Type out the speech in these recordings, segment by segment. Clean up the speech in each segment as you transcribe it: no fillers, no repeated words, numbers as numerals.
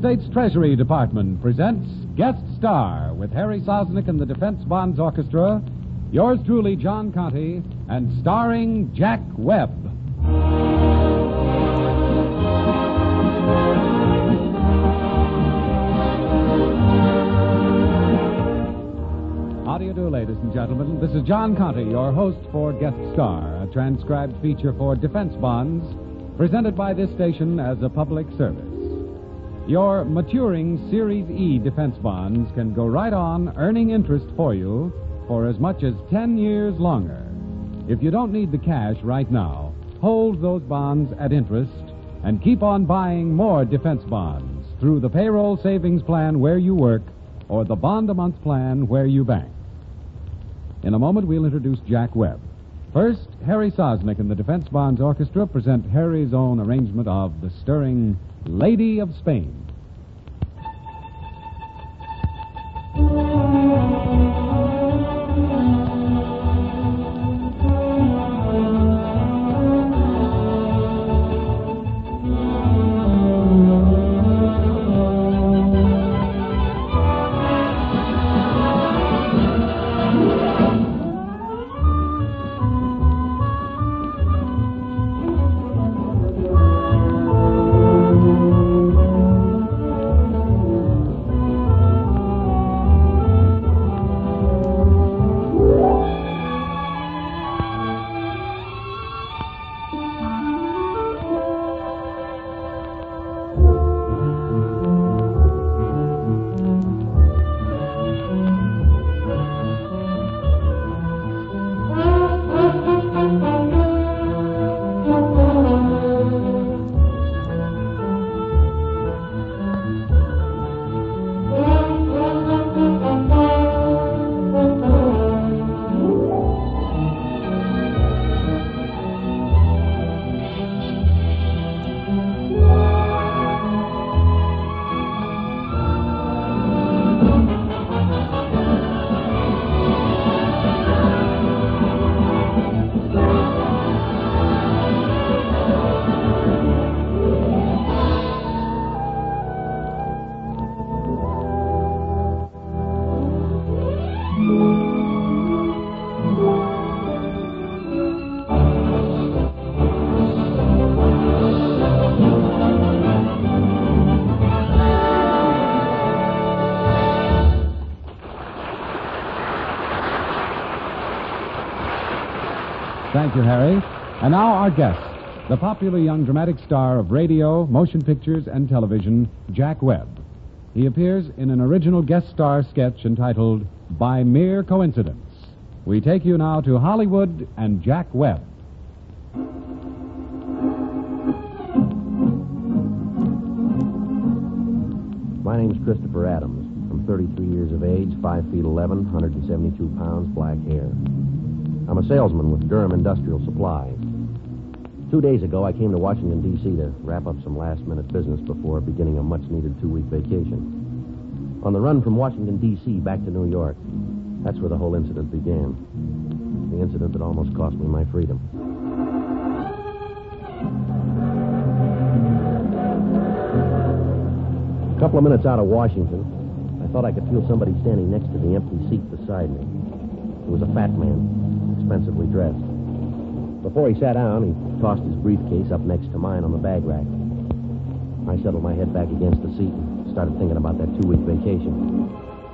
States Treasury Department presents Guest Star with Harry Sosnick and the Defense Bonds Orchestra, yours truly, John Conte, and starring Jack Webb. How do you do, ladies and gentlemen? This is John Conte, your host for Guest Star, a transcribed feature for Defense Bonds, presented by this station as a public service. Your maturing Series E defense bonds can go right on earning interest for you for as much as 10 years longer. If you don't need the cash right now, hold those bonds at interest and keep on buying more defense bonds through the payroll savings plan where you work or the bond-a-month plan where you bank. In a moment, we'll introduce Jack Webb. First, Harry Sosnick and the Defense Bonds Orchestra present Harry's own arrangement of the stirring Lady of Spain. Thank you, Harry. And now our guest, the popular young dramatic star of radio, motion pictures, and television, Jack Webb. He appears in an original guest star sketch entitled By Mere Coincidence. We take you now to Hollywood and Jack Webb. My name's Christopher Adams. I'm 33 years of age, 5 feet 11, 172 pounds, black hair. I'm a salesman with Durham Industrial Supply. 2 days ago, I came to Washington, D.C. to wrap up some last-minute business before beginning a much-needed 2-week vacation. On the run from Washington, D.C. back to New York, that's where the whole incident began. The incident that almost cost me my freedom. A couple of minutes out of Washington, I thought I could feel somebody standing next to the empty seat beside me. It was a fat man, expensively dressed. Before he sat down, he tossed his briefcase up next to mine on the bag rack. I settled my head back against the seat and started thinking about that 2-week vacation.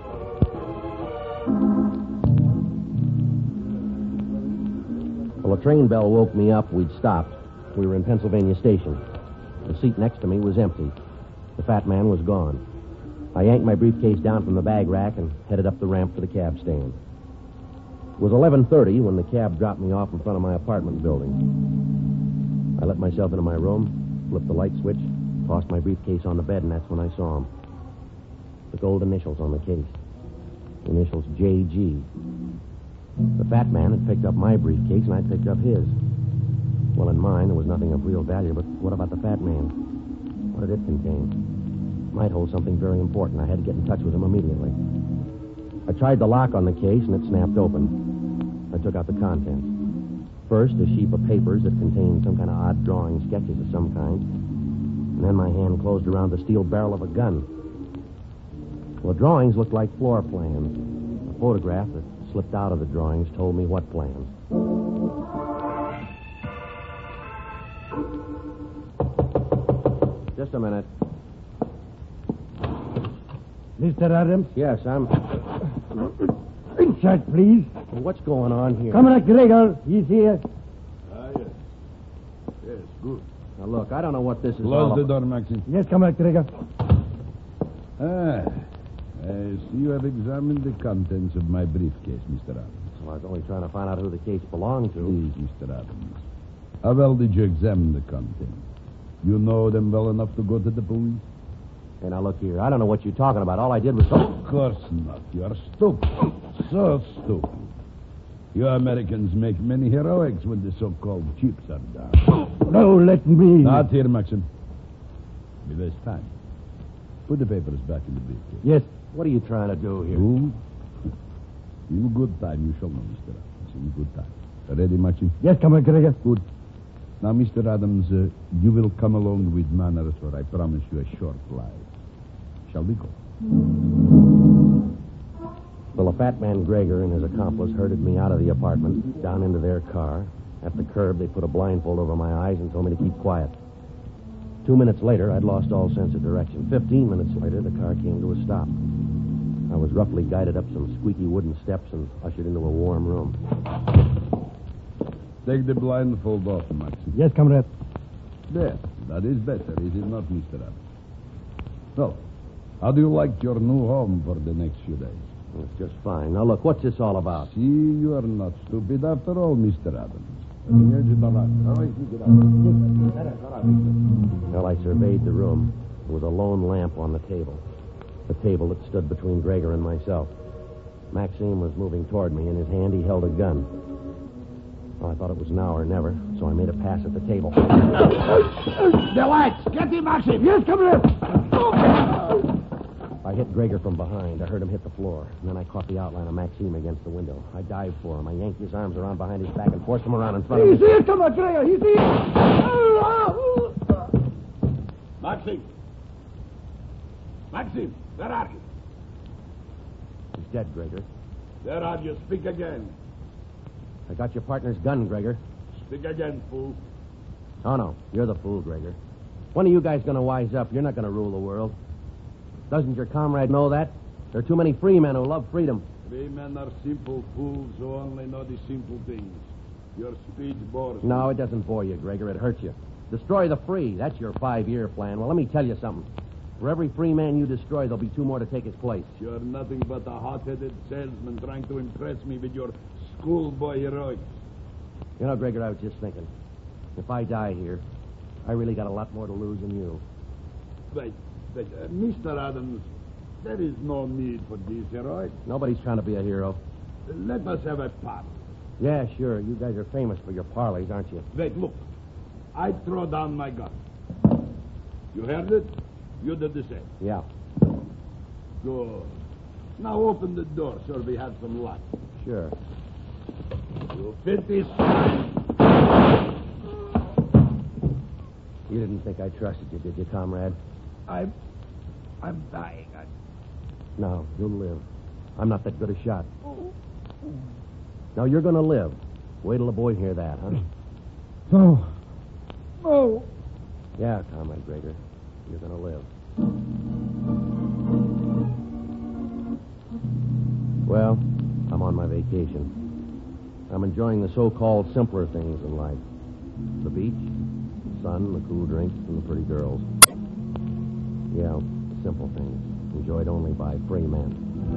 Well, the train bell woke me up. We'd stopped. We were in Pennsylvania Station. The seat next to me was empty. The fat man was gone. I yanked my briefcase down from the bag rack and headed up the ramp to the cab stand. It was 11:30 when the cab dropped me off in front of my apartment building. I let myself into my room, flipped the light switch, tossed my briefcase on the bed, and that's when I saw him. The gold initials on the case. The initials J.G. The fat man had picked up my briefcase, and I'd picked up his. Well, in mine, there was nothing of real value, but what about the fat man? What did it contain? It might hold something very important. I had to get in touch with him immediately. I tried the lock on the case, and it snapped open. I took out the contents. First, a sheaf of papers that contained some kind of odd drawing sketches of some kind. And then my hand closed around the steel barrel of a gun. Well, the drawings looked like floor plans. A photograph that slipped out of the drawings told me what plans. Just a minute. Mr. Adams? Yes, I'm... Inside, please. What's going on here? Comrade Gregor, he's here. Yes. Yes, good. Now, look, I don't know what this is Close all the about. door, Maxim. Yes, Comrade Gregor. I see you have examined the contents of my briefcase, Mr. Adams. Well, I was only trying to find out who the case belonged to. Please, Mr. Adams. How well did you examine the contents? You know them well enough to go to the police? Hey, now, look here. I don't know what you're talking about. All I did was... Of course not. You are stupid. So stupid. You Americans make many heroics when the so-called chips are down. No, let me. Not here, Maxim. We waste time. Put the papers back in the briefcase. Yes. What are you trying to do here? You? In good time, you shall know, Mr. Adams. In good time. Ready, Maxim? Yes, Comrade Gregor. Good. Now, Mr. Adams, you will come along with Manners, or I promise you a short life. Shall we go? Well, the fat man Gregor and his accomplice herded me out of the apartment, down into their car. At the curb, they put a blindfold over my eyes and told me to keep quiet. 2 minutes later, I'd lost all sense of direction. 15 minutes later, the car came to a stop. I was roughly guided up some squeaky wooden steps and ushered into a warm room. Take the blindfold off, Maxim. Yes, Comrade. There. That is better, is it not, Mr. Adams? So, how do you like your new home for the next few days? It's just fine. Now, look, what's this all about? See, you are not stupid after all, Mr. Adams. Well, I surveyed the room. There was a lone lamp on the table. The table that stood between Gregor and myself. Maxime was moving toward me. In his hand, he held a gun. Well, I thought it was now or never, so I made a pass at the table. The lights! Get him, Maxim! Yes, Comrade! I hit Gregor from behind. I heard him hit the floor. And then I caught the outline of Maxime against the window. I dived for him. I yanked his arms around behind his back and forced him around in front of me. He's here, Comrade Gregor! He's here! Maxim! Maxim, where are you? He's dead, Gregor. Where are you? Speak again. I got your partner's gun, Gregor. Speak again, fool. Oh, no. You're the fool, Gregor. When are you guys going to wise up? You're not going to rule the world. Doesn't your comrade know that? There are too many free men who love freedom. Free men are simple fools who only know the simple things. Your speech bores me. No, it doesn't bore you, Gregor. It hurts you. Destroy the free. That's your 5-year plan. Well, let me tell you something. For every free man you destroy, there'll be 2 more to take his place. You're nothing but a hot-headed salesman trying to impress me with your schoolboy heroics. You know, Gregor, I was just thinking. If I die here, I really got a lot more to lose than you. Wait, Mr. Adams, there is no need for these heroics. Nobody's trying to be a hero. Let us have a party. Yeah, sure. You guys are famous for your parleys, aren't you? Wait, look. I throw down my gun. You heard it? You did the same. Yeah. Good. Now open the door so we have some luck. Sure. You fit this? You didn't think I trusted you, did you, comrade? I'm dying. No, you'll live. I'm not that good a shot. No, you're going to live. Wait till the boys hear that, huh? No. No. Yeah, Comrade Gregor. You're going to live. Well, I'm on my vacation. I'm enjoying the so-called simpler things in life. The beach, the sun, the cool drinks, and the pretty girls. Yeah, the simple things, enjoyed only by free men.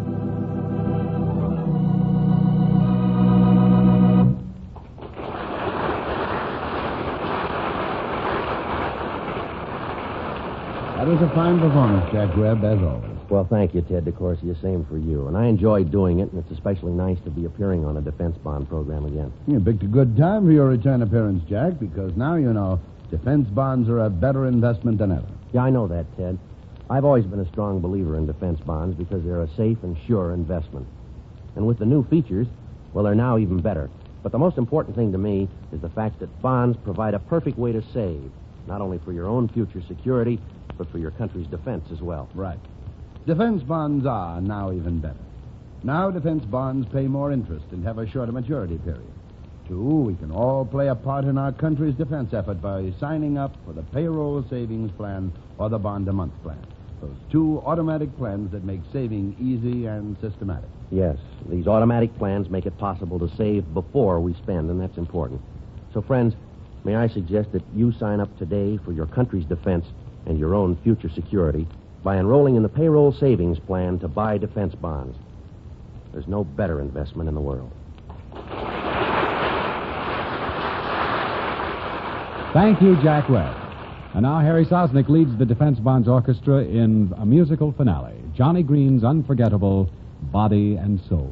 That was a fine performance, Jack Webb, as always. Well, thank you, Ted DeCorsia. Same for you. And I enjoyed doing it, and it's especially nice to be appearing on a defense bond program again. You picked a good time for your return appearance, Jack, because now you know defense bonds are a better investment than ever. Yeah, I know that, Ted. I've always been a strong believer in defense bonds because they're a safe and sure investment. And with the new features, well, they're now even better. But the most important thing to me is the fact that bonds provide a perfect way to save. not only for your own future security, but for your country's defense as well. Right. Defense bonds are now even better. Now defense bonds pay more interest and have a shorter maturity period. Two, we can all play a part in our country's defense effort by signing up for the payroll savings plan or the bond-a-month plan. Those two automatic plans that make saving easy and systematic. Yes, these automatic plans make it possible to save before we spend, and that's important. So, friends, may I suggest that you sign up today for your country's defense and your own future security by enrolling in the payroll savings plan to buy defense bonds. There's no better investment in the world. Thank you, Jack Webb. And now Harry Sosnick leads the Defense Bonds Orchestra in a musical finale, Johnny Green's unforgettable Body and Soul.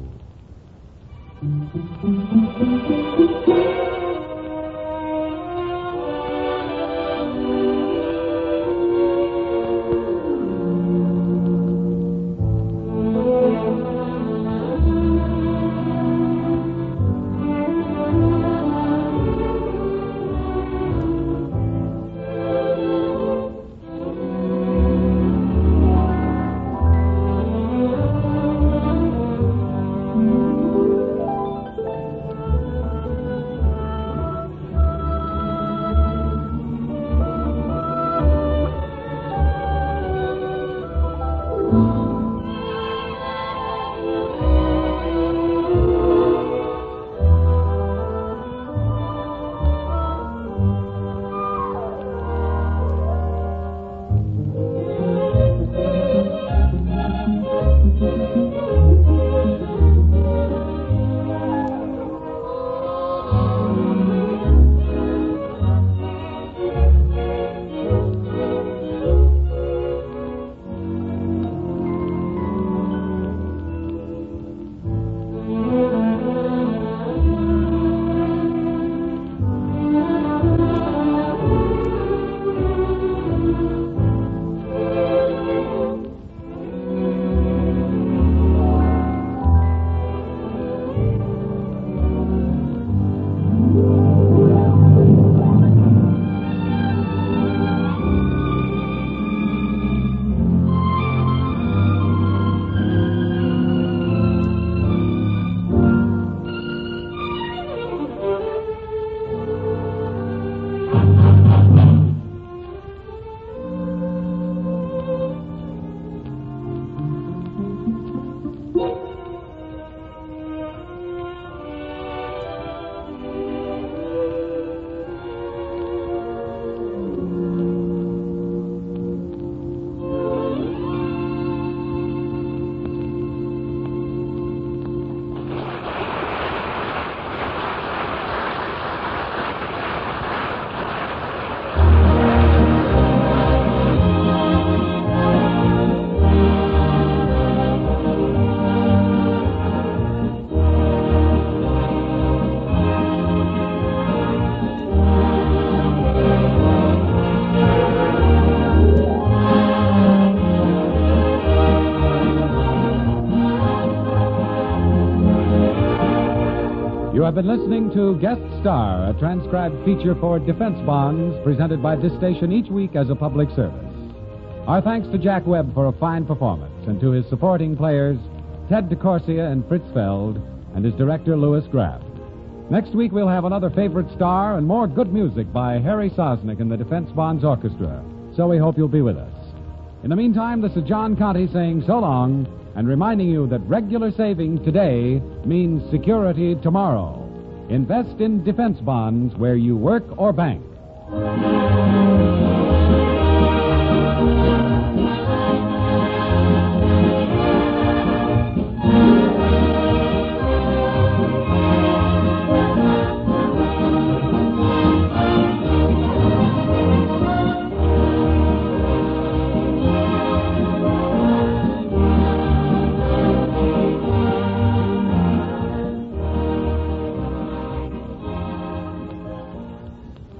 You have been listening to Guest Star, a transcribed feature for defense bonds presented by this station each week as a public service. Our thanks to Jack Webb for a fine performance and to his supporting players, Ted DeCorsia and Fritz Feld, and his director, Louis Graff. Next week, we'll have another favorite star and more good music by Harry Sosnick and the Defense Bonds Orchestra. So we hope you'll be with us. In the meantime, this is John Conte saying so long and reminding you that regular saving today means security tomorrow. Invest in defense bonds where you work or bank.